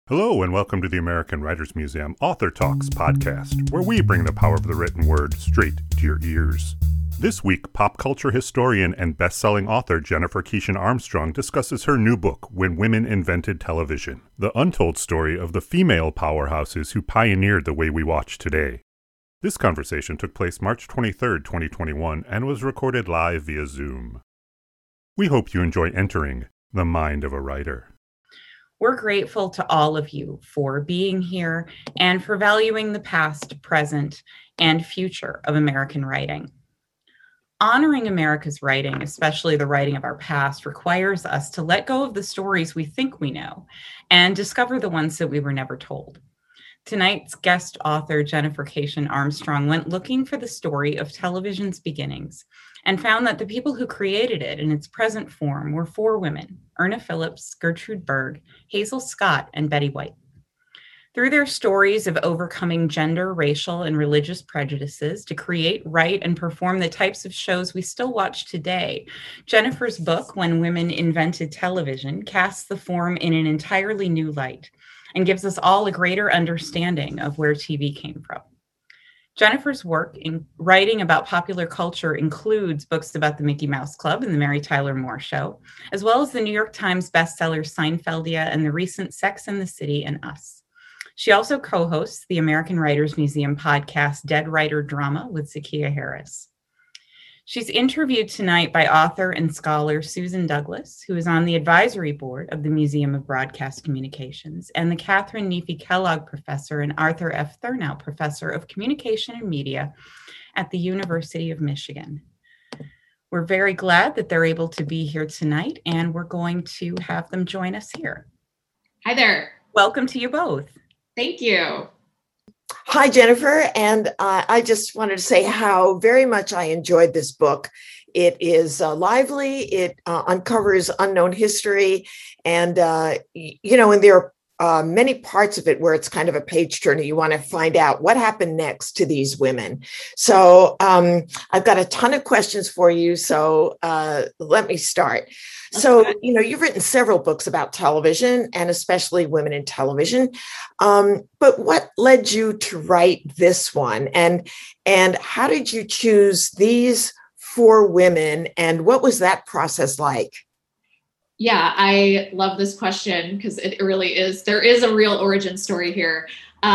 Hello, and welcome to the American Writers Museum Author Talks podcast, where we bring the power of the written word straight to your ears. This week, pop culture historian and best-selling author Jennifer Keeshan Armstrong discusses her new book, When Women Invented Television, the untold story of the female powerhouses who pioneered the way we watch today. This conversation took place March 23, 2021, and was recorded live via Zoom. We hope you enjoy entering the mind of a writer. We're grateful to all of you for being here and for valuing the past, present, and future of American writing. Honoring America's writing, especially the writing of our past, requires us to let go of the stories we think we know and discover the ones that we were never told. Tonight's guest author, Jennifer Keeshan Armstrong, went looking for the story of television's beginnings and found that the people who created it in its present form were four women: Irna Phillips, Gertrude Berg, Hazel Scott, and Betty White. Through their stories of overcoming gender, racial, and religious prejudices to create, write, and perform the types of shows we still watch today, Jennifer's book, When Women Invented Television, casts the form in an entirely new light and gives us all a greater understanding of where TV came from. Jennifer's work in writing about popular culture includes books about the Mickey Mouse Club and the Mary Tyler Moore Show, as well as the New York Times bestseller Seinfeldia and the recent Sex and the City and Us. She also co-hosts the American Writers Museum podcast Dead Writer Drama with Zakiya Harris. She's interviewed tonight by author and scholar Susan Douglas, who is on the advisory board of the Museum of Broadcast Communications, and the Catherine Neefe Kellogg Professor and Arthur F. Thurnau Professor of Communication and Media at the University of Michigan. We're very glad that they're able to be here tonight, and we're going to have them join us here. Hi there. Welcome to you both. Thank you. Hi, Jennifer. And I just wanted to say how very much I enjoyed this book. It is lively. It uncovers unknown history. And, and there are many parts of it where it's kind of a page turner. You want to find out what happened next to these women. So I've got a ton of questions for you. So let me start. So, you've written several books about television and especially women in television. But what led you to write this one? And how did you choose these four women? And what was that process like? Yeah, I love this question because it really is. There is a real origin story here.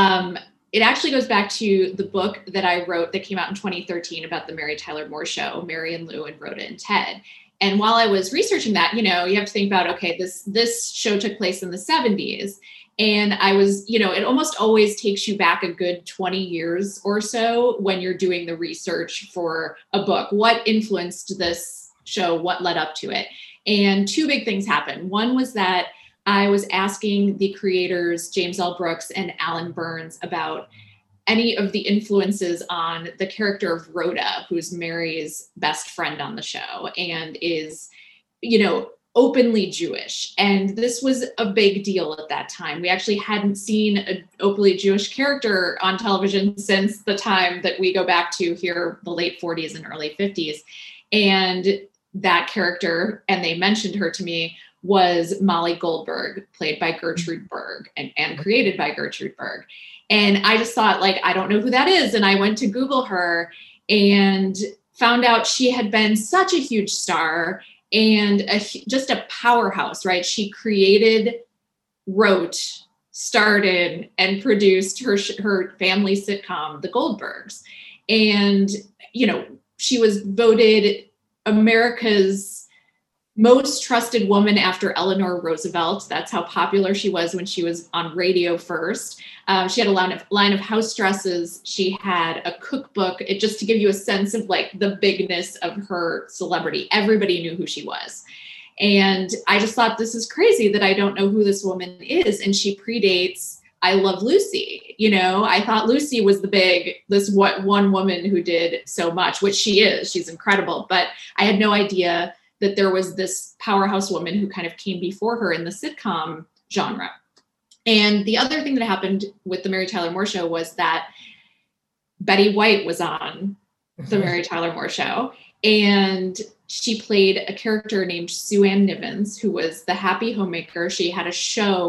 It actually goes back to the book that I wrote that came out in 2013 about the Mary Tyler Moore Show, Mary and Lou and Rhoda and Ted. And while I was researching that, you have to think about, okay, this show took place in the 70s. And I was, it almost always takes you back a good 20 years or so when you're doing the research for a book. What influenced this show? What led up to it? And two big things happened. One was that I was asking the creators, James L. Brooks and Alan Burns, about any of the influences on the character of Rhoda, who's Mary's best friend on the show and is, openly Jewish. And this was a big deal at that time. We actually hadn't seen an openly Jewish character on television since the time that we go back to here, the late 40s and early 50s. And that character, and they mentioned her to me, was Molly Goldberg, played by Gertrude Berg and created by Gertrude Berg. And I just thought, I don't know who that is. And I went to Google her and found out she had been such a huge star and just a powerhouse, right? She created, wrote, started, and produced her family sitcom, The Goldbergs. And, she was voted America's most trusted woman after Eleanor Roosevelt. That's how popular she was when she was on radio first. She had a line of house dresses. She had a cookbook. Just to give you a sense of the bigness of her celebrity. Everybody knew who she was. And I just thought, this is crazy that I don't know who this woman is. And she predates I Love Lucy. I thought Lucy was one woman who did so much, which she is. She's incredible. But I had no idea that there was this powerhouse woman who kind of came before her in the sitcom genre. And the other thing that happened with the Mary Tyler Moore Show was that Betty White was on the Mary Tyler Moore Show. And she played a character named Sue Ann Nivens, who was the happy homemaker. She had a show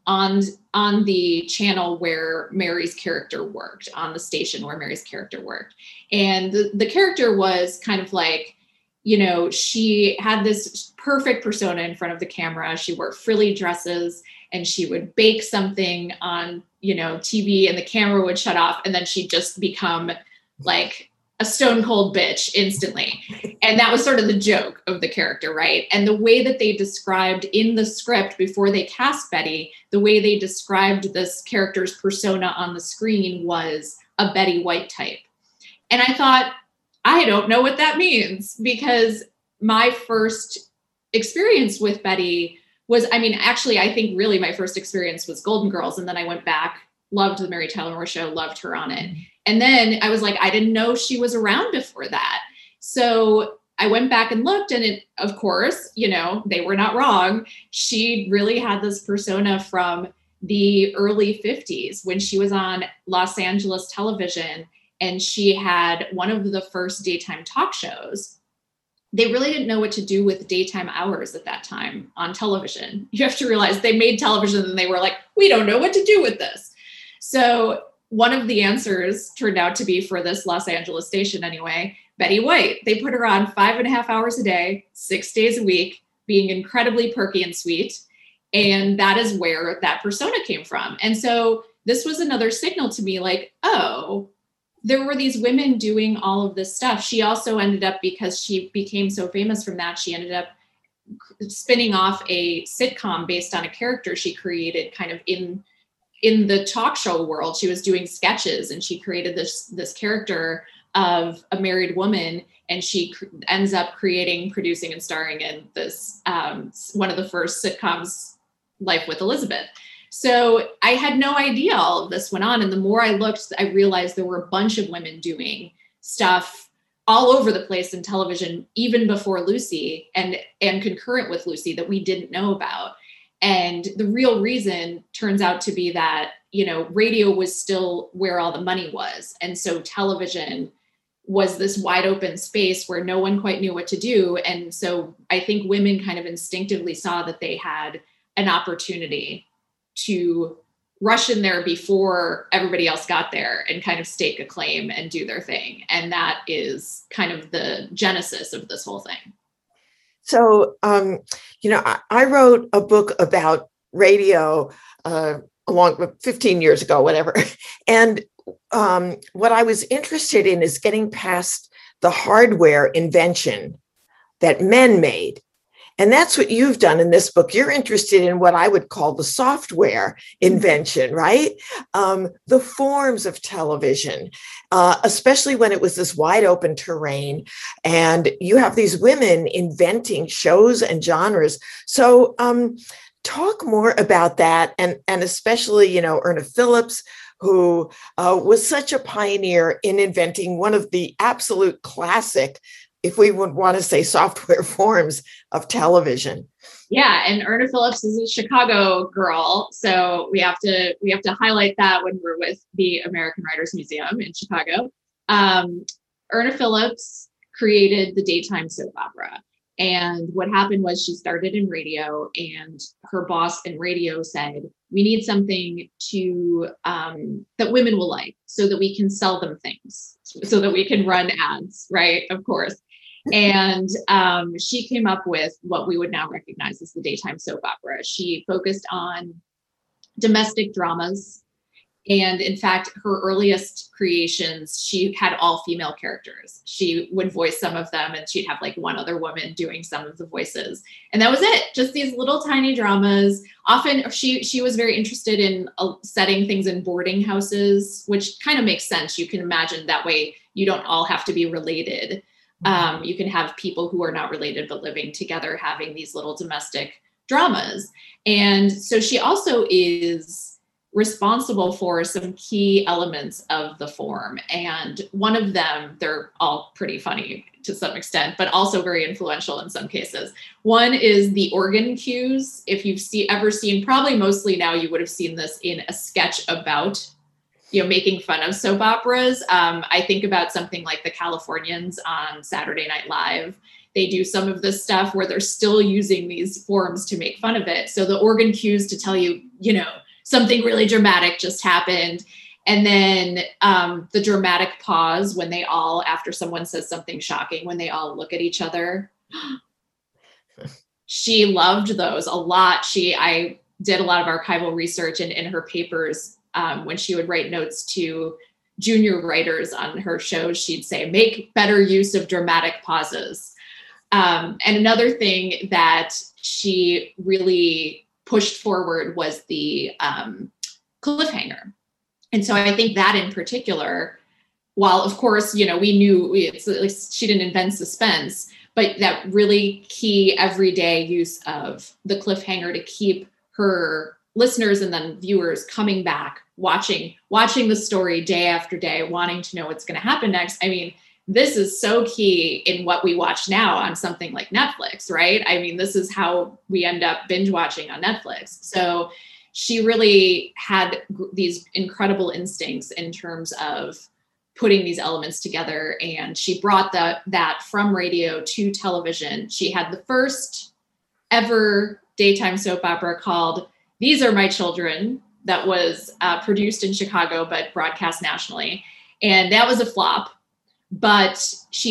on the channel where Mary's character worked, on the station where Mary's character worked. And the character was kind of like, you know, she had this perfect persona in front of the camera. She wore frilly dresses and she would bake something on, you know, TV and the camera would shut off and then she'd just become like a stone cold bitch instantly. And that was sort of the joke of the character, right? And the way that they described in the script before they cast Betty, the way they described this character's persona on the screen was a Betty White type. And I thought, I don't know what that means, because my first experience with Betty was, I mean, actually, I think really my first experience was Golden Girls. And then I went back, loved the Mary Tyler Moore Show, loved her on it. And then I was like, I didn't know she was around before that. So I went back and looked, and it, of course, you know, they were not wrong. She really had this persona from the early 50s when she was on Los Angeles television, and she had one of the first daytime talk shows. They really didn't know what to do with daytime hours at that time on television. You have to realize they made television and they were like, we don't know what to do with this. So one of the answers turned out to be, for this Los Angeles station anyway, Betty White. They put her on 5.5 hours a day, 6 days a week, being incredibly perky and sweet. And that is where that persona came from. And so this was another signal to me, like, oh, there were these women doing all of this stuff. She also ended up, because she became so famous from that, she ended up spinning off a sitcom based on a character she created kind of in the talk show world. She was doing sketches and she created this character of a married woman, and she ends up creating, producing, and starring in this one of the first sitcoms, Life with Elizabeth. So I had no idea all of this went on. And the more I looked, I realized there were a bunch of women doing stuff all over the place in television, even before Lucy and concurrent with Lucy, that we didn't know about. And the real reason turns out to be that, you know, radio was still where all the money was. And so television was this wide open space where no one quite knew what to do. And so I think women kind of instinctively saw that they had an opportunity to rush in there before everybody else got there and kind of stake a claim and do their thing. And that is kind of the genesis of this whole thing. So, you know, I wrote a book about radio along with 15 years ago, whatever. And what I was interested in is getting past the hardware invention that men made. And that's what you've done in this book. You're interested in what I would call the software invention, right? The forms of television, especially when it was this wide open terrain. And you have these women inventing shows and genres. So talk more about that. And especially, you know, Irna Phillips, who was such a pioneer in inventing one of the absolute classic, if we would want to say, software forms of television. Yeah, and Irna Phillips is a Chicago girl, so we have to highlight that when we're with the American Writers Museum in Chicago. Irna Phillips created the daytime soap opera, and what happened was she started in radio, and her boss in radio said, "We need something to that women will like, so that we can sell them things, so that we can run ads, right? Of course." And she came up with what we would now recognize as the daytime soap opera. She focused on domestic dramas. And in fact, her earliest creations, she had all female characters. She would voice some of them, and she'd have like one other woman doing some of the voices. And that was it. Just these little tiny dramas. Often she was very interested in setting things in boarding houses, which kind of makes sense. You can imagine that way you don't all have to be related. You can have people who are not related but living together having these little domestic dramas. And so she also is responsible for some key elements of the form. And one of them, they're all pretty funny to some extent, but also very influential in some cases. One is the organ cues. If you've ever seen, probably mostly now you would have seen this in a sketch about, you know, making fun of soap operas. I think about something like the Californians on Saturday Night Live. They do some of this stuff where they're still using these forms to make fun of it. So the organ cues to tell you, you know, something really dramatic just happened. And then the dramatic pause when they all, after someone says something shocking, when they all look at each other. She loved those a lot. I did a lot of archival research, and in her papers, when she would write notes to junior writers on her shows, she'd say, make better use of dramatic pauses. And another thing that she really pushed forward was the cliffhanger. And so I think that in particular, while of course, we knew she didn't invent suspense, but that really key everyday use of the cliffhanger to keep her listeners and then viewers coming back, watching the story day after day, wanting to know what's going to happen next. I mean, this is so key in what we watch now on something like Netflix, right? I mean, this is how we end up binge watching on Netflix. So she really had these incredible instincts in terms of putting these elements together. And she brought that from radio to television. She had the first ever daytime soap opera called These Are My Children that was produced in Chicago, but broadcast nationally. And that was a flop. But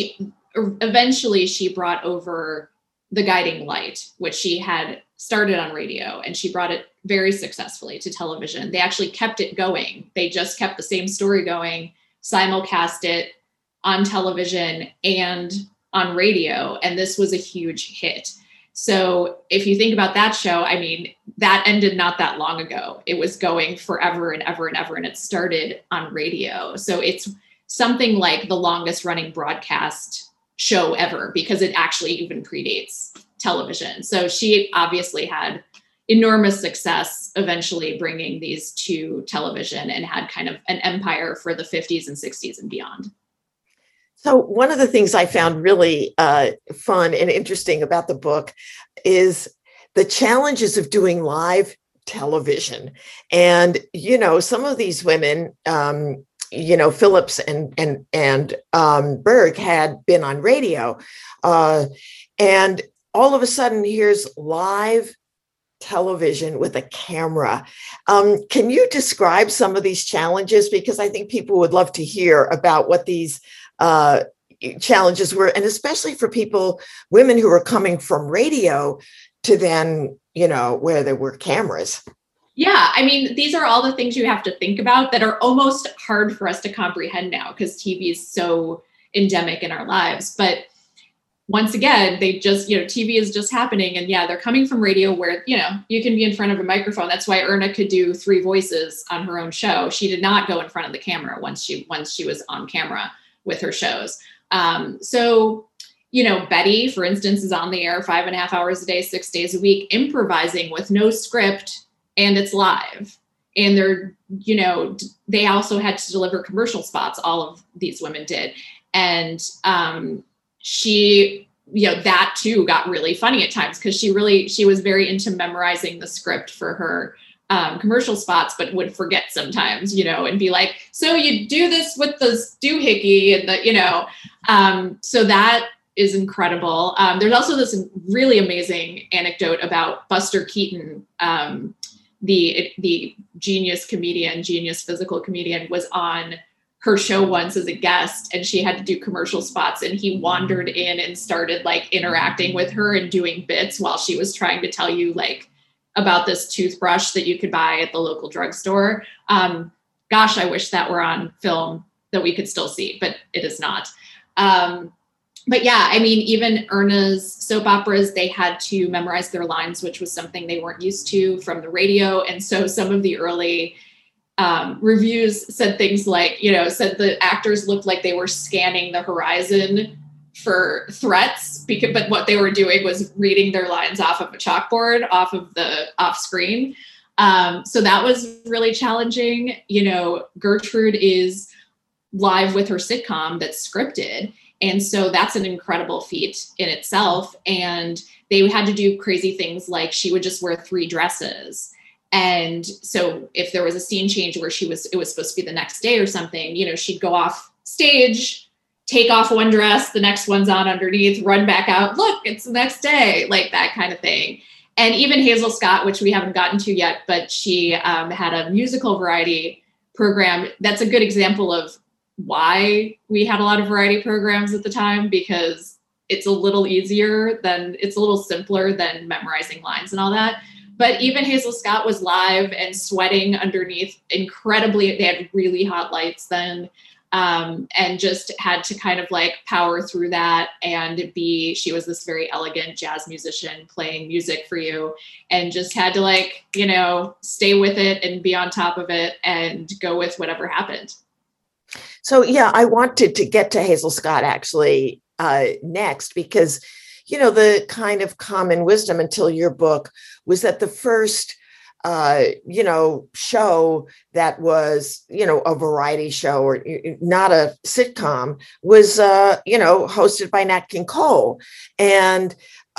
eventually she brought over The Guiding Light, which she had started on radio, and she brought it very successfully to television. They actually kept it going. They just kept the same story going, simulcast it on television and on radio. And this was a huge hit. So if you think about that show, I mean, that ended not that long ago. It was going forever and ever and ever, and it started on radio. So it's something like the longest running broadcast show ever, because it actually even predates television. So she obviously had enormous success eventually bringing these to television, and had kind of an empire for the 50s and 60s and beyond. So one of the things I found really fun and interesting about the book is the challenges of doing live television. And, some of these women, Phillips and Berg had been on radio. And all of a sudden, here's live television with a camera. Can you describe some of these challenges? Because I think people would love to hear about what these challenges were, and especially for women who are coming from radio to then, where there were cameras. Yeah, I mean, these are all the things you have to think about that are almost hard for us to comprehend now, because TV is so endemic in our lives. But once again, they just, TV is just happening. And yeah, they're coming from radio where, you can be in front of a microphone. That's why Erna could do 3 voices on her own show. She did not go in front of the camera once she was on camera with her shows. So, Betty, for instance, is on the air 5.5 hours a day, 6 days a week, improvising with no script, and it's live. And they also had to deliver commercial spots. All of these women did. And she, that too got really funny at times, because she was very into memorizing the script for her commercial spots, but would forget sometimes, and be like, so you do this with the doohickey and so that is incredible. There's also this really amazing anecdote about Buster Keaton, the genius physical comedian, was on her show once as a guest, and she had to do commercial spots, and he wandered in and started interacting with her and doing bits while she was trying to tell you about this toothbrush that you could buy at the local drugstore. Gosh, I wish that were on film that we could still see, but it is not. But yeah, I mean, even Erna's soap operas, they had to memorize their lines, which was something they weren't used to from the radio. And so some of the early reviews said things like, said the actors looked like they were scanning the horizon for threats, but what they were doing was reading their lines off of a chalkboard, off screen. So that was really challenging. Gertrude is live with her sitcom that's scripted. And so that's an incredible feat in itself. And they had to do crazy things like she would just wear 3 dresses. And so if there was a scene change where it was supposed to be the next day or something, she'd go off stage, take off one dress, the next one's on underneath, run back out, look, it's the next day, like that kind of thing. And even Hazel Scott, which we haven't gotten to yet, but she had a musical variety program. That's a good example of why we had a lot of variety programs at the time, because it's a little easier it's a little simpler than memorizing lines and all that. But even Hazel Scott was live and sweating underneath they had really hot lights then, and just had to kind of like power through that she was this very elegant jazz musician playing music for you, and just had to like, stay with it and be on top of it and go with whatever happened. So, yeah, I wanted to get to Hazel Scott actually next, because, the kind of common wisdom until your book was that the first, show that was, a variety show or not a sitcom was, hosted by Nat King Cole. And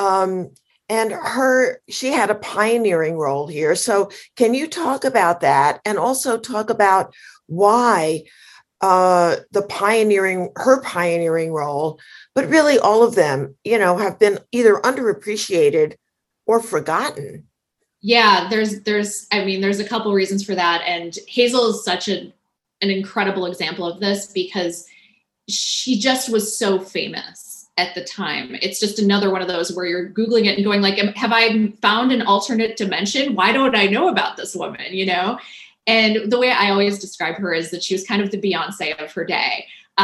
she had a pioneering role here. So can you talk about that, and also talk about why her pioneering role, but really all of them, have been either underappreciated or forgotten? Yeah, there's a couple reasons for that. And Hazel is such an incredible example of this, because she just was so famous at the time. It's just another one of those where you're Googling it and going like, have I found an alternate dimension? Why don't I know about this woman, And the way I always describe her is that she was kind of the Beyonce of her day.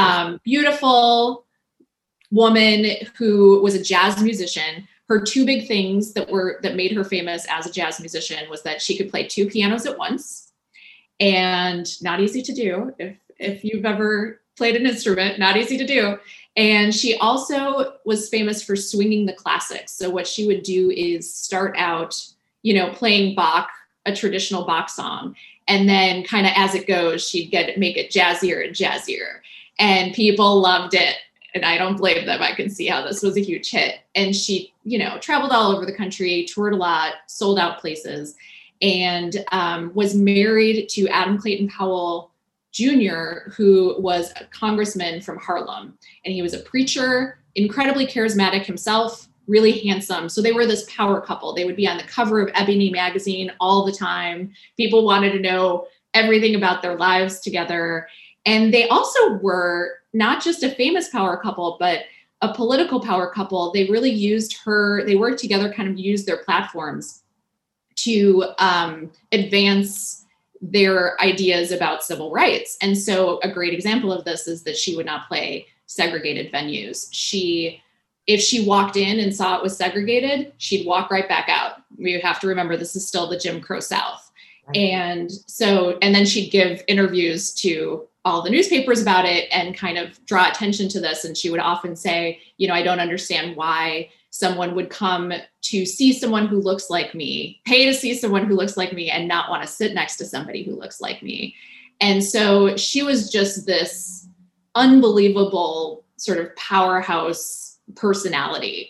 Beautiful woman who was a jazz musician. Her two big things that made her famous as a jazz musician was that she could play two pianos at once, and not easy to do. If you've ever played an instrument, not easy to do. And she also was famous for swinging the classics. So what she would do is start out, playing Bach, a traditional Bach song. And then kind of as it goes, she'd make it jazzier and jazzier. And people loved it. And I don't blame them. I can see how this was a huge hit. And she, traveled all over the country, toured a lot, sold out places, and was married to Adam Clayton Powell Jr., who was a congressman from Harlem. And he was a preacher, incredibly charismatic himself, really handsome. So they were this power couple. They would be on the cover of Ebony magazine all the time. People wanted to know everything about their lives together. And they also were not just a famous power couple, but a political power couple. They really they worked together, kind of used their platforms to advance their ideas about civil rights. And so a great example of this is that she would not play segregated venues. If she walked in and saw it was segregated, she'd walk right back out. We have to remember this is still the Jim Crow South. Right. And then she'd give interviews to all the newspapers about it and kind of draw attention to this. And she would often say, I don't understand why someone would come to see someone who looks like me, pay to see someone who looks like me, and not want to sit next to somebody who looks like me. And so she was just this unbelievable sort of powerhouse personality,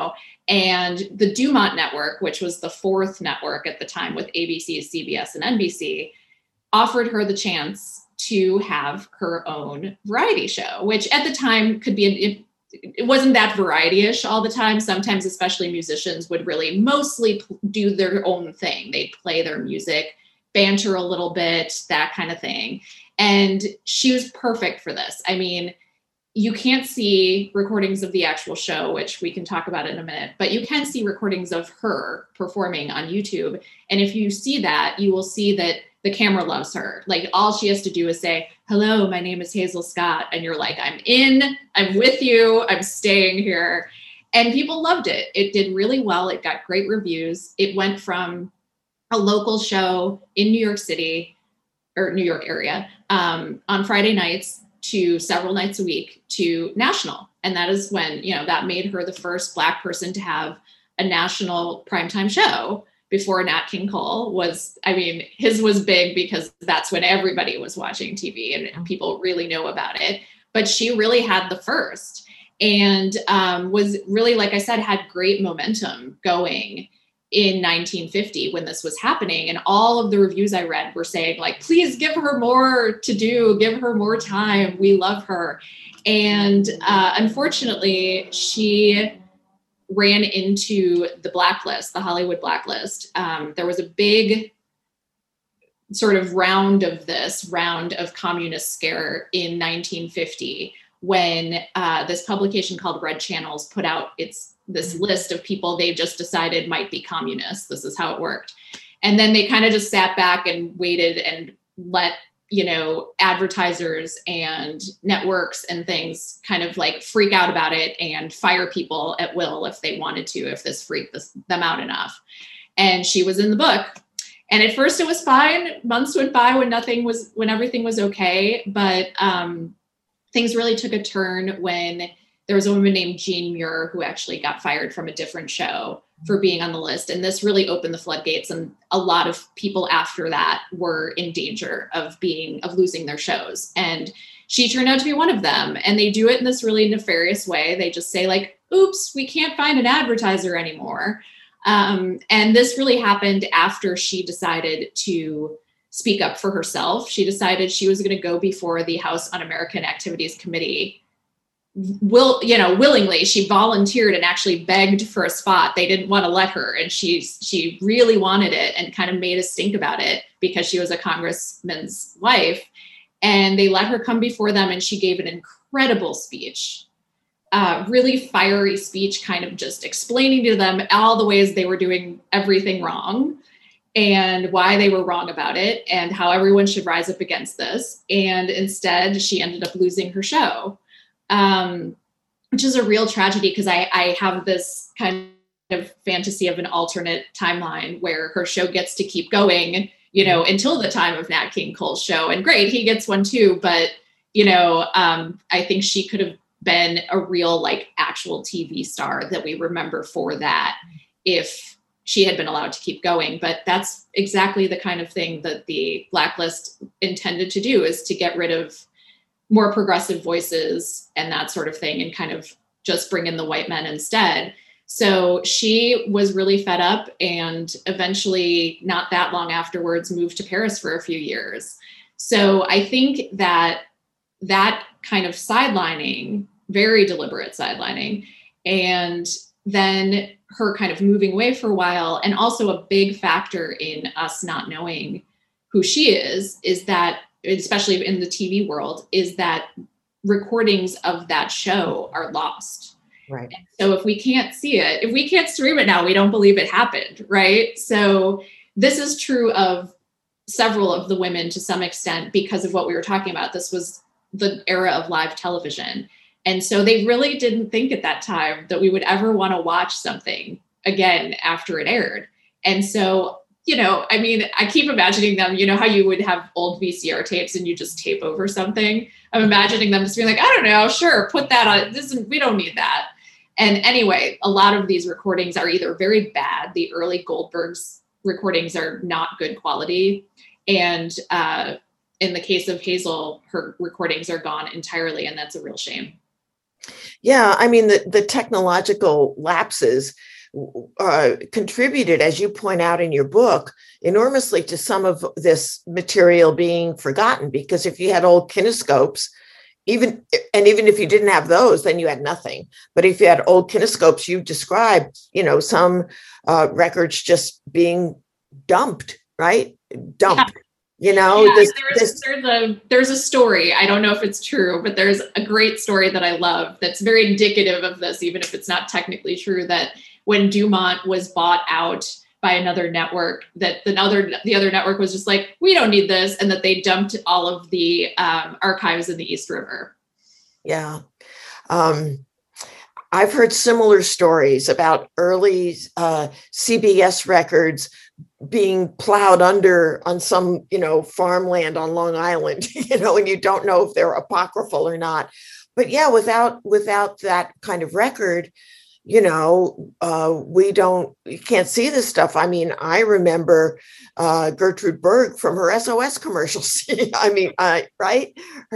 and the Dumont Network, which was the fourth network at the time with ABC, CBS, and NBC, offered her the chance to have her own variety show, which at the time could be, it wasn't that variety-ish all the time. Sometimes, especially musicians would really mostly do their own thing. They'd play their music, banter a little bit, that kind of thing. And she was perfect for this. I mean, you can't see recordings of the actual show, which we can talk about in a minute, but you can see recordings of her performing on YouTube. And if you see that, you will see that the camera loves her. Like, all she has to do is say, "Hello, my name is Hazel Scott." And you're like, I'm with you, I'm staying here. And people loved it. It did really well. It got great reviews. It went from a local show in New York City or New York area on Friday nights to several nights a week to national. And that is when, that made her the first Black person to have a national primetime show. Before Nat King Cole his was big because that's when everybody was watching TV and people really know about it. But she really had the first, and was really, like I said, had great momentum going in 1950 when this was happening. And all of the reviews I read were saying, like, please give her more to do, give her more time. We love her. And unfortunately, she ran into the blacklist, the Hollywood blacklist. There was a big sort of round of communist scare in 1950 when this publication called Red Channels put out this list of people they just decided might be communists. This is how it worked. And then they kind of just sat back and waited and let, advertisers and networks and things kind of like freak out about it and fire people at will if they wanted to, if this freaked them out enough. And she was in the book. And at first it was fine. Months went by when everything was okay. But things really took a turn when there was a woman named Jean Muir who actually got fired from a different show for being on the list. And this really opened the floodgates. And a lot of people after that were in danger of losing their shows. And she turned out to be one of them. And they do it in this really nefarious way. They just say like, oops, we can't find an advertiser anymore. And this really happened after she decided to speak up for herself. She decided she was going to go before the House Un-American Activities Committee. Willingly, she volunteered and actually begged for a spot. They didn't want to let her, and she really wanted it and kind of made a stink about it because she was a congressman's wife. And they let her come before them, and she gave an incredible speech, really fiery speech, kind of just explaining to them all the ways they were doing everything wrong and why they were wrong about it and how everyone should rise up against this. And instead, she ended up losing her show. Which is a real tragedy because I have this kind of fantasy of an alternate timeline where her show gets to keep going, until the time of Nat King Cole's show. And great, he gets one too. But, I think she could have been a real actual TV star that we remember for that if she had been allowed to keep going. But that's exactly the kind of thing that the blacklist intended to do, is to get rid of more progressive voices and that sort of thing and kind of just bring in the white men instead. So she was really fed up and eventually, not that long afterwards, moved to Paris for a few years. So I think that kind of sidelining, very deliberate sidelining, and then her kind of moving away for a while, and also a big factor in us not knowing who she is that, especially in the TV world, is that recordings of that show are lost. Right. And so if we can't see it, if we can't stream it now, we don't believe it happened, right? So this is true of several of the women to some extent because of what we were talking about. This was the era of live television. And so they really didn't think at that time that we would ever want to watch something again after it aired. And so I keep imagining them, how you would have old VCR tapes and you just tape over something. I'm imagining them just being like, I don't know, sure, put that on. We don't need that. And anyway, a lot of these recordings are either very bad. The early Goldberg's recordings are not good quality. And in the case of Hazel, her recordings are gone entirely. And that's a real shame. Yeah, I mean, the technological lapses contributed, as you point out in your book, enormously to some of this material being forgotten. Because if you had old kinescopes, even if you didn't have those, then you had nothing. But if you had old kinescopes, you described, some records just being dumped, right? Dumped. Yeah. There's a story. I don't know if it's true, but there's a great story that I love that's very indicative of this, even if it's not technically true, that when Dumont was bought out by another network, that the other network was just like, we don't need this, and that they dumped all of the archives in the East River. Yeah. I've heard similar stories about early CBS records being plowed under on some, farmland on Long Island, and you don't know if they're apocryphal or not. But yeah, without that kind of record, you can't see this stuff. I mean, I remember Gertrude Berg from her SOS commercials. Right?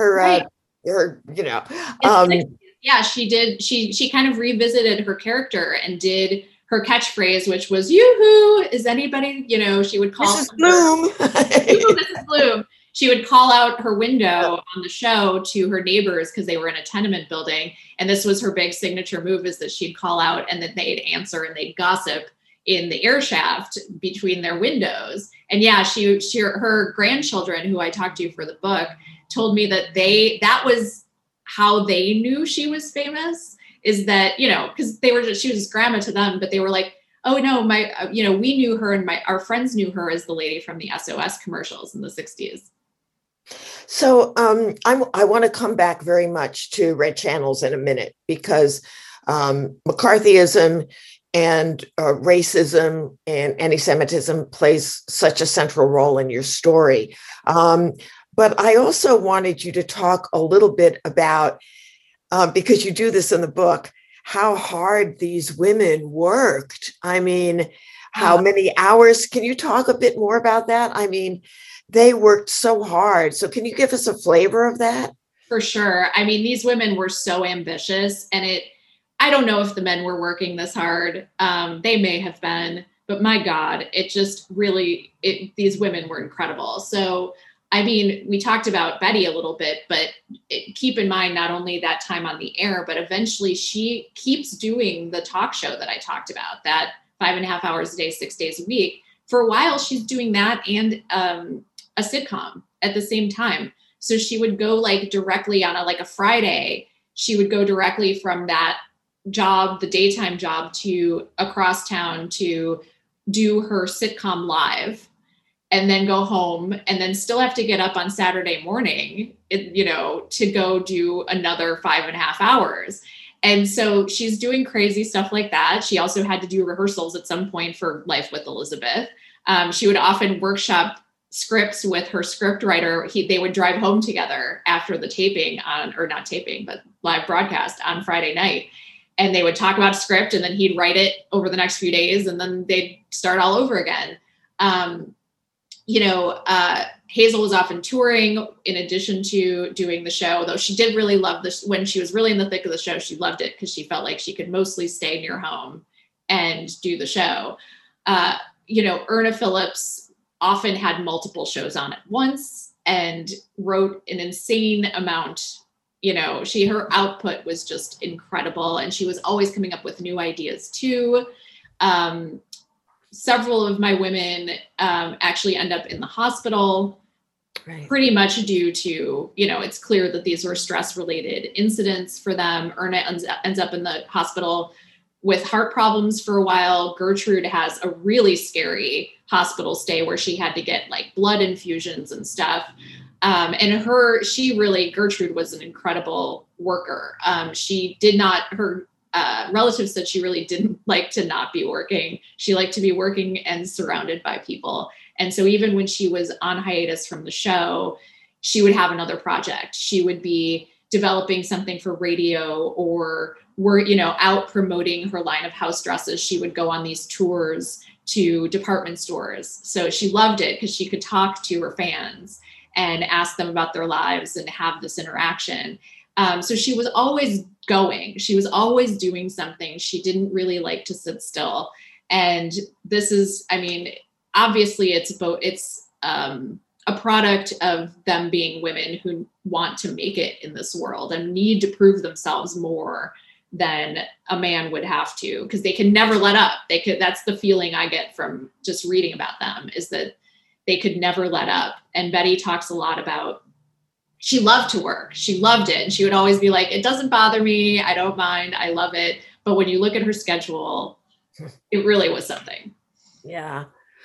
Yeah, she did. She kind of revisited her character and did her catchphrase, which was "Yoo-hoo, is anybody?" She would call Mrs. Bloom. Mrs. Bloom. she would call out her window on the show to her neighbors because they were in a tenement building. And this was her big signature move, is that she'd call out and then they'd answer and they'd gossip in the air shaft between their windows. And yeah, her grandchildren, who I talked to for the book, told me that that was how they knew she was famous, is that, because she was just grandma to them, but they were like, oh no, we knew her and our friends knew her as the lady from the SOS commercials in the 60s. So I want to come back very much to Red Channels in a minute, because McCarthyism and racism and anti-Semitism plays such a central role in your story. But I also wanted you to talk a little bit about, because you do this in the book, how hard these women worked. I mean, how many hours? Can you talk a bit more about that? I mean, they worked so hard. So can you give us a flavor of that? For sure. I mean, these women were so ambitious, and I don't know if the men were working this hard. They may have been, but my God, it just really, these women were incredible. So, I mean, we talked about Betty a little bit, but keep in mind, not only that time on the air, but eventually she keeps doing the talk show that I talked about, that 5.5 hours a day, 6 days a week. For a while, she's doing that and a sitcom at the same time. So she would go directly on a Friday, she would go directly from that job, the daytime job, to across town to do her sitcom live, and then go home, and then still have to get up on Saturday morning, to go do another 5.5 hours. And so she's doing crazy stuff like that. She also had to do rehearsals at some point for Life with Elizabeth. She would often workshop scripts with her script writer. They would drive home together after the taping but live broadcast on Friday night. And they would talk about script, and then he'd write it over the next few days, and then they'd start all over again. Hazel was often touring in addition to doing the show, though she did really love this. When she was really in the thick of the show, she loved it because she felt like she could mostly stay near home and do the show. Erna Phillips often had multiple shows on at once and wrote an insane amount. Her output was just incredible, and she was always coming up with new ideas too. Several of my women actually end up in the hospital, right, pretty much due to, it's clear that these were stress-related incidents for them. Erna ends up in the hospital with heart problems for a while. Gertrude has a really scary hospital stay where she had to get blood infusions and stuff. Gertrude was an incredible worker. Her relatives said she really didn't like to not be working. She liked to be working and surrounded by people. And so even when she was on hiatus from the show, she would have another project. She would be developing something for radio, or out promoting her line of house dresses. She would go on these tours to department stores. So she loved it because she could talk to her fans and ask them about their lives and have this interaction. So she was always going. She was always doing something. She didn't really like to sit still. And this is, obviously it's a product of them being women who want to make it in this world and need to prove themselves more than a man would have to, because they can never let up. That's the feeling I get from just reading about them, is that they could never let up. And Betty talks a lot about, she loved to work. She loved it. And she would always be like, it doesn't bother me. I don't mind. I love it. But when you look at her schedule, it really was something. Yeah.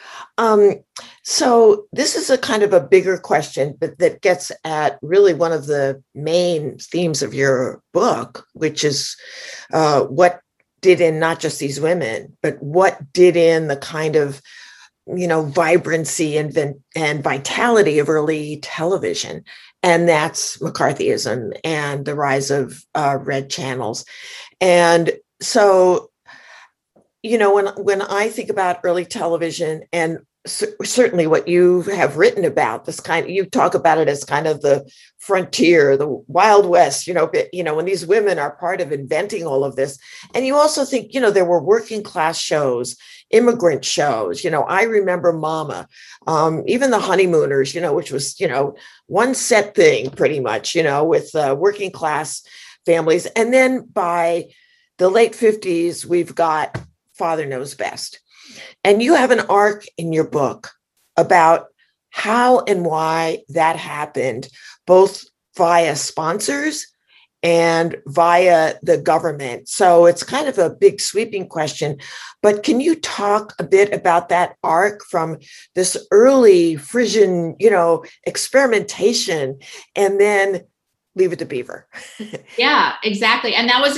So this is a kind of a bigger question, but that gets at really one of the main themes of your book, which is what did in not just these women, but what did in the kind of, vibrancy and vitality of early television. And that's McCarthyism and the rise of red channels. And so, when I think about early television and certainly what you have written about this you talk about it as kind of the frontier, the Wild West, when these women are part of inventing all of this. And you also think, there were working class shows, immigrant shows. I remember Mama, even the Honeymooners, which was, one set thing pretty much, with working class families. And then by the late 50s, we've got Father Knows Best. And you have an arc in your book about how and why that happened, both via sponsors and via the government. So it's kind of a big sweeping question, but can you talk a bit about that arc from this early Frisian, experimentation, and then Leave It to Beaver? Yeah, exactly. And that was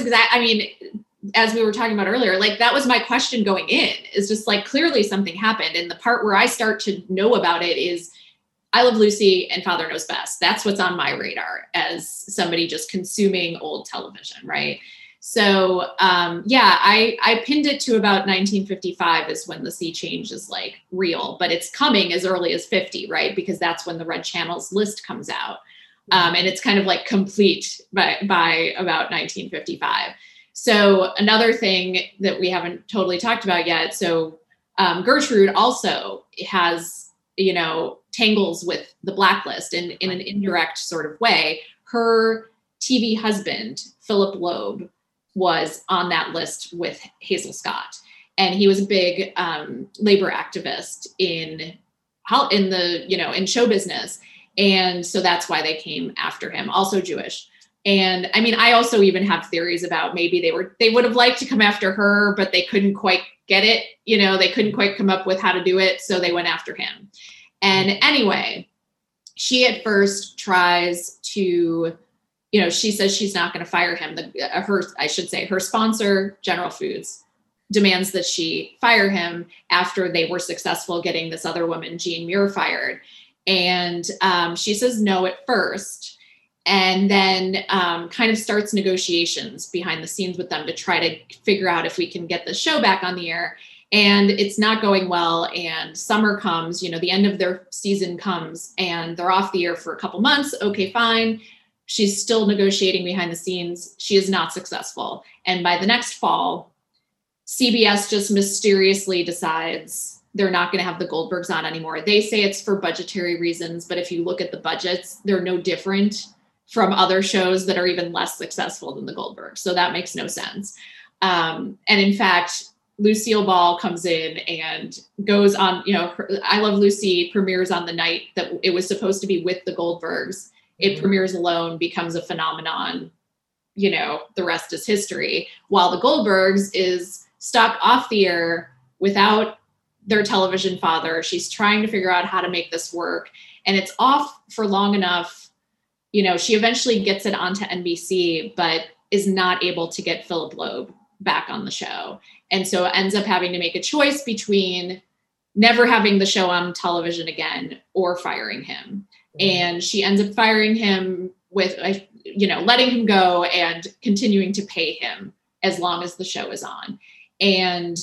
as we were talking about earlier, like that was my question going in, is just like, clearly something happened. And the part where I start to know about it is I Love Lucy and Father Knows Best. That's what's on my radar as somebody just consuming old television, right? So I pinned it to about 1955 is when the sea change is like real, but it's coming as early as 50, right? Because that's when the Red Channels list comes out. And it's kind of like complete by about 1955. So another thing that we haven't totally talked about yet. So Gertrude also has, tangles with the blacklist in an indirect sort of way. Her TV husband, Philip Loeb, was on that list with Hazel Scott. And he was a big labor activist in show business. And so that's why they came after him, also Jewish. And I also even have theories about maybe they would have liked to come after her, but they couldn't quite get it. They couldn't quite come up with how to do it. So they went after him. And anyway, she at first tries to, she says she's not going to fire him. Her sponsor, General Foods, demands that she fire him after they were successful getting this other woman, Jean Muir, fired. And she says no at first. And then kind of starts negotiations behind the scenes with them to try to figure out if we can get the show back on the air. And it's not going well. And summer comes, the end of their season comes, and they're off the air for a couple months. Okay, fine. She's still negotiating behind the scenes. She is not successful. And by the next fall, CBS just mysteriously decides they're not going to have the Goldbergs on anymore. They say it's for budgetary reasons, but if you look at the budgets, they're no different from other shows that are even less successful than the Goldbergs. So that makes no sense. And in fact, Lucille Ball comes in and goes on, I Love Lucy premieres on the night that it was supposed to be with the Goldbergs. It premieres alone, becomes a phenomenon. The rest is history. While the Goldbergs is stuck off the air without their television father. She's trying to figure out how to make this work. And it's off for long enough. She eventually gets it onto NBC, but is not able to get Philip Loeb back on the show. And so ends up having to make a choice between never having the show on television again or firing him. And she ends up firing him with, letting him go and continuing to pay him as long as the show is on. And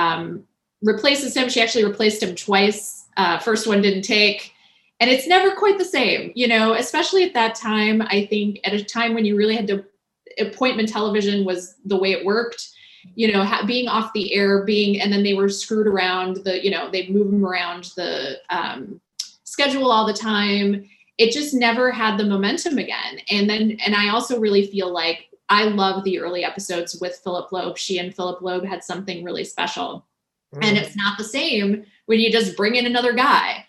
replaces him. She actually replaced him twice. First one didn't take. And it's never quite the same, especially at that time. I think at a time when you really had to, appointment television was the way it worked, being off the air, and then they were screwed around they'd move them around the schedule all the time. It just never had the momentum again. And I also really feel like I love the early episodes with Philip Loeb. She and Philip Loeb had something really special. And it's not the same when you just bring in another guy,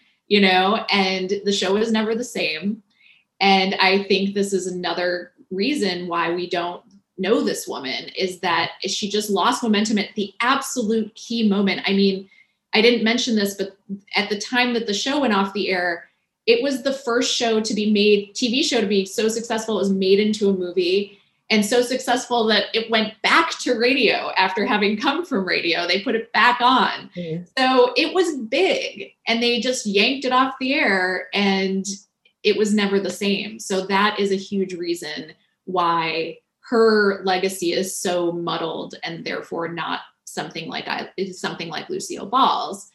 and the show is never the same. And I think this is another reason why we don't know this woman, is that she just lost momentum at the absolute key moment. I didn't mention this, but at the time that the show went off the air, it was the first TV show to be so successful it was made into a movie. And so successful that it went back to radio after having come from radio. They put it back on. Mm-hmm. So it was big, and they just yanked it off the air, and it was never the same. So that is a huge reason why her legacy is so muddled, and therefore not something like Lucille Ball's.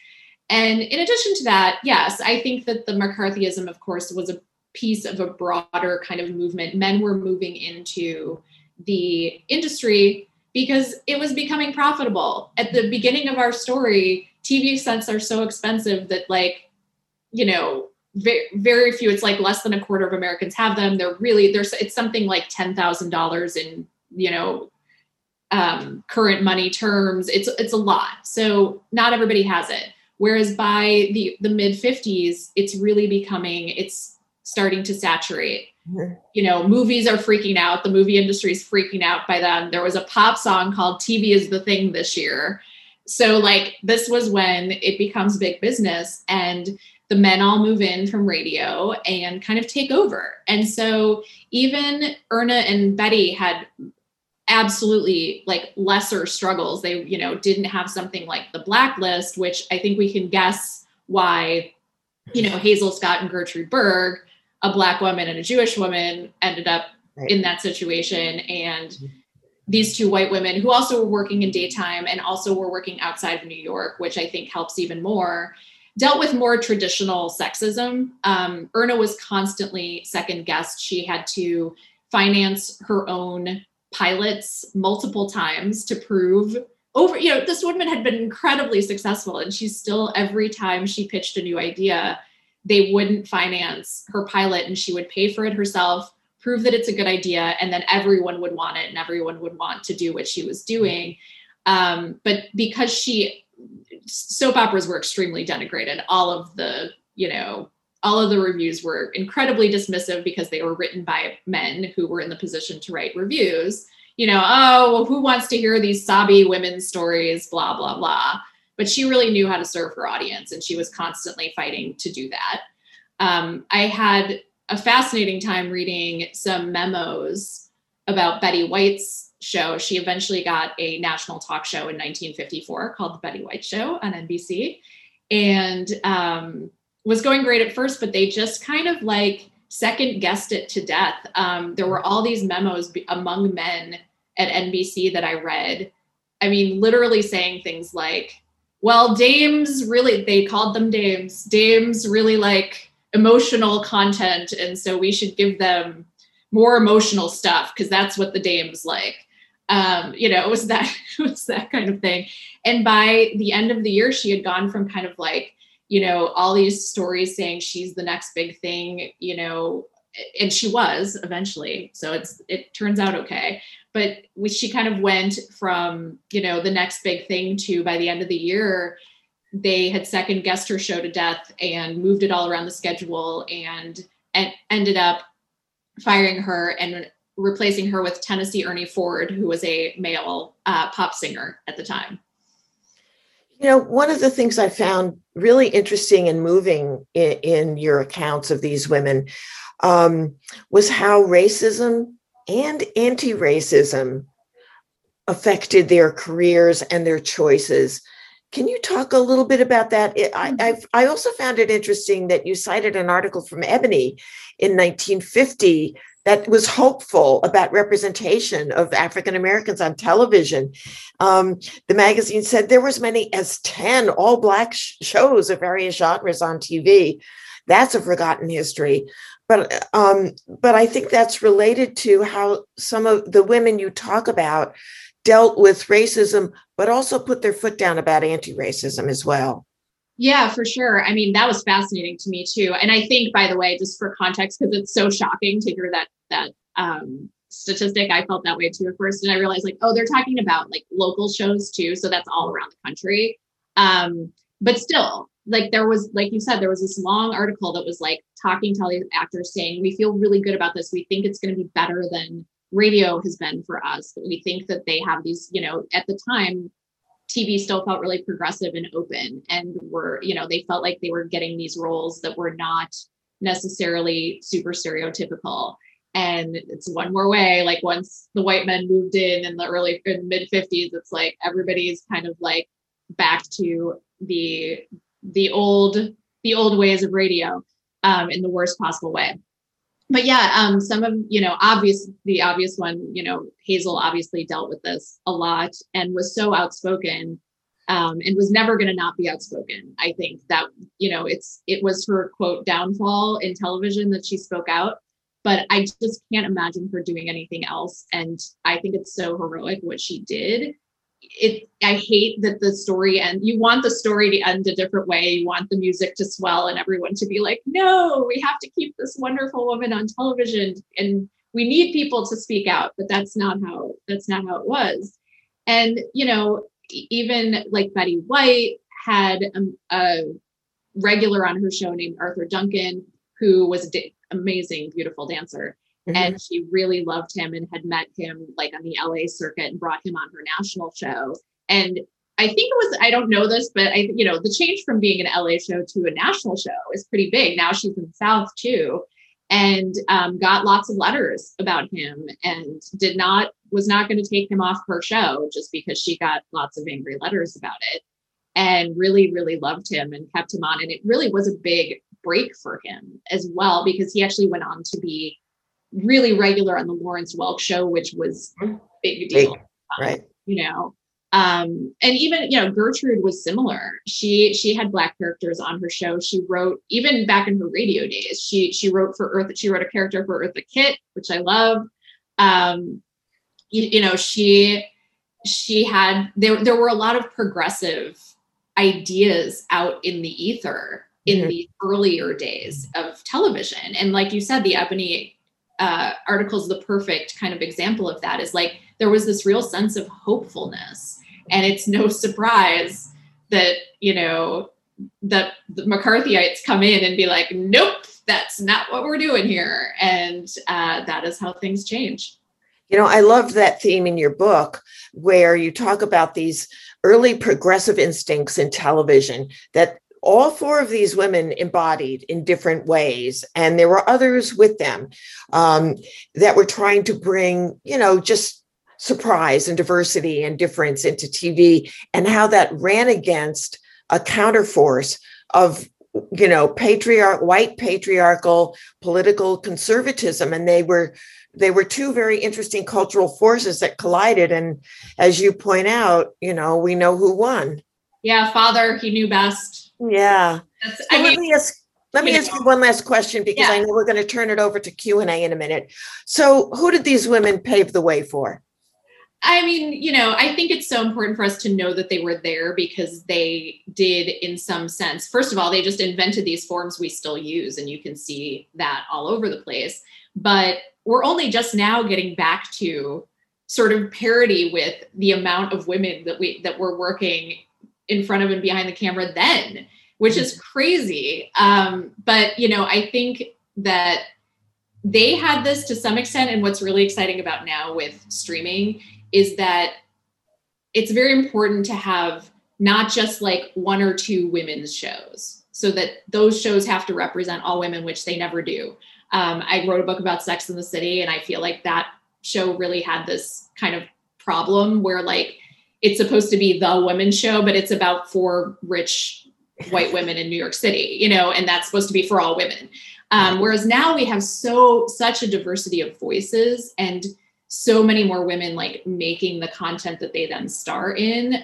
And in addition to that, yes, I think that the McCarthyism, of course, was a piece of a broader kind of movement. Men were moving into the industry because it was becoming profitable. At the beginning of our story, TV sets are so expensive that, like, you know, very, very few, it's like less than a quarter of Americans have them. It's something like $10,000 in, you know, current money terms. It's a lot. So not everybody has it. Whereas by the mid 50s, it's starting to saturate. Mm-hmm. You know, movies are freaking out. The movie industry is freaking out by then. There was a pop song called TV is the Thing this year. So like, this was when it becomes big business, and the men all move in from radio and kind of take over. And so even Erna and Betty had absolutely like lesser struggles. They, you know, didn't have something like the blacklist, which I think we can guess why, you know, Hazel Scott and Gertrude Berg, a Black woman and a Jewish woman, ended up in that situation. And these two white women who also were working in daytime and also were working outside of New York, which I think helps even more, dealt with more traditional sexism. Erna was constantly second guessed. She had to finance her own pilots multiple times to prove this woman had been incredibly successful, and she's still, every time she pitched a new idea, they wouldn't finance her pilot, and she would pay for it herself, prove that it's a good idea, and then everyone would want it and everyone would want to do what she was doing. But because soap operas were extremely denigrated, all of the reviews were incredibly dismissive because they were written by men who were in the position to write reviews. You know, oh, well, who wants to hear these sobby women's stories, blah, blah, blah. But she really knew how to serve her audience, and she was constantly fighting to do that. I had a fascinating time reading some memos about Betty White's show. She eventually got a national talk show in 1954 called The Betty White Show on NBC. And was going great at first, but they just kind of like second guessed it to death. There were all these memos among men at NBC that I read. I mean, literally saying things like, well, dames really, they called them dames. Dames really like emotional content. And so we should give them more emotional stuff because that's what the dames like. It was that kind of thing. And by the end of the year, she had gone from kind of like, you know, all these stories saying she's the next big thing, you know, and she was eventually. So it turns out okay. But she kind of went from, you know, the next big thing to, by the end of the year, they had second guessed her show to death and moved it all around the schedule and ended up firing her and replacing her with Tennessee Ernie Ford, who was a male pop singer at the time. You know, one of the things I found really interesting and moving in your accounts of these women was how racism and anti-racism affected their careers and their choices. Can you talk a little bit about that? I also found it interesting that you cited an article from Ebony in 1950 that was hopeful about representation of African Americans on television. The magazine said there were as many as 10 all Black shows of various genres on TV. That's a forgotten history. But I think that's related to how some of the women you talk about dealt with racism, but also put their foot down about anti-racism as well. Yeah, for sure. I mean, that was fascinating to me too. And I think, by the way, just for context, because it's so shocking to hear that statistic, I felt that way too at first. And I realized like, oh, they're talking about like local shows too. So that's all around the country. But still, like there was, like you said, there was this long article that was like talking to all these actors saying, we feel really good about this. We think it's going to be better than radio has been for us. We think that they have these, you know, at the time, TV still felt really progressive and open, and they felt like they were getting these roles that were not necessarily super stereotypical. And it's one more way, like once the white men moved in the mid 50s, it's like everybody's kind of like back to the old ways of radio in the worst possible way. But yeah, some of, the obvious one, Hazel obviously dealt with this a lot and was so outspoken and was never going to not be outspoken. I think that, it was her quote downfall in television that she spoke out, but I just can't imagine her doing anything else. And I think it's so heroic what she did. I hate that the story you want the story to end a different way. You want the music to swell and everyone to be like, no, we have to keep this wonderful woman on television and we need people to speak out, but that's not how it was. And, even like Betty White had a regular on her show named Arthur Duncan, who was an amazing, beautiful dancer. Mm-hmm. And she really loved him and had met him like on the LA circuit and brought him on her national show. And I think it was, I don't know this, but the change from being an LA show to a national show is pretty big. Now she's in the South too, and got lots of letters about him and was not going to take him off her show just because she got lots of angry letters about it, and really, really loved him and kept him on. And it really was a big break for him as well, because he actually went on to be really regular on the Lawrence Welk show, which was a big deal. Right. And even, Gertrude was similar. She had Black characters on her show. She wrote, even back in her radio days, she wrote for Eartha. She wrote a character for Eartha Kitt, which I love. She had, there were a lot of progressive ideas out in the ether in the earlier days of television. And like you said, the Ebony article is the perfect kind of example of that. Is like, there was this real sense of hopefulness. And it's no surprise that, that the McCarthyites come in and be like, nope, that's not what we're doing here. And that is how things change. I love that theme in your book where you talk about these early progressive instincts in television that all four of these women embodied in different ways. And there were others with them that were trying to bring, just surprise and diversity and difference into TV, and how that ran against a counterforce of, white patriarchal political conservatism. And they were two very interesting cultural forces that collided. And as you point out, we know who won. Yeah, father, he knew best. Yeah. Let me ask you one last question, because I know we're going to turn it over to Q&A in a minute. So who did these women pave the way for? I mean, I think it's so important for us to know that they were there, because they did, in some sense, first of all, they just invented these forms we still use, and you can see that all over the place. But we're only just now getting back to sort of parity with the amount of women that were working in front of and behind the camera then, which is crazy. But, I think that they had this to some extent. And what's really exciting about now with streaming is that it's very important to have not just like one or two women's shows, so that those shows have to represent all women, which they never do. I wrote a book about Sex and the City, and I feel like that show really had this kind of problem where like it's supposed to be the women's show, but it's about 4 rich white women in New York City, and that's supposed to be for all women. Whereas now we have such a diversity of voices and so many more women like making the content that they then star in.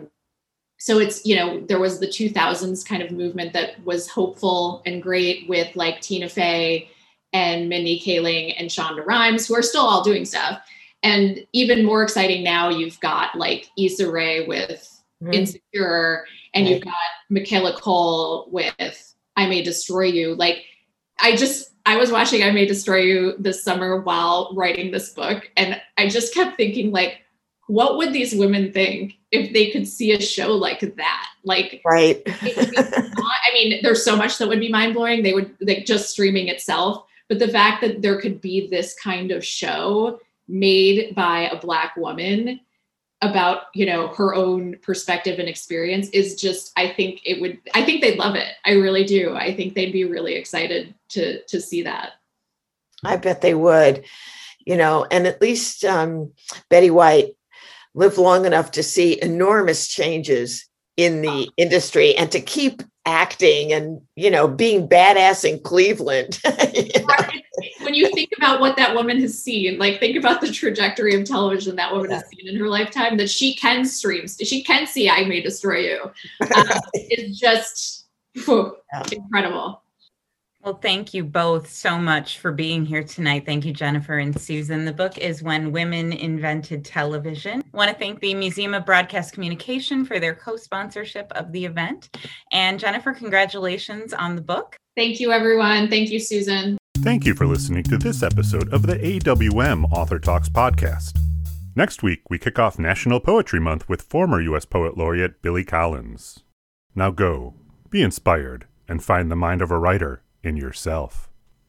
So it's, there was the 2000s kind of movement that was hopeful and great with like Tina Fey and Mindy Kaling and Shonda Rhimes, who are still all doing stuff. And even more exciting now, you've got like Issa Rae with Insecure, and you've got Michaela Cole with I May Destroy You. Like, I was watching I May Destroy You this summer while writing this book. And I just kept thinking, like, what would these women think if they could see a show like that? Like, right. I mean, there's so much that would be mind blowing. They would like just streaming itself. But the fact that there could be this kind of show made by a Black woman about, her own perspective and experience is just, I think they'd love it. I really do. I think they'd be really excited to see that. I bet they would, and at least Betty White lived long enough to see enormous changes in the industry and to keep acting and, being badass in Cleveland. Right. when you think about what that woman has seen, like think about the trajectory of television that woman has seen in her lifetime, that she can stream, she can see I May Destroy You. It's just incredible. Well, thank you both so much for being here tonight. Thank you, Jennifer and Susan. The book is When Women Invented Television. I want to thank the Museum of Broadcast Communication for their co-sponsorship of the event. And Jennifer, congratulations on the book. Thank you, everyone. Thank you, Susan. Thank you for listening to this episode of the AWM Author Talks podcast. Next week, we kick off National Poetry Month with former U.S. Poet Laureate Billy Collins. Now go, be inspired, and find the mind of a writer in yourself.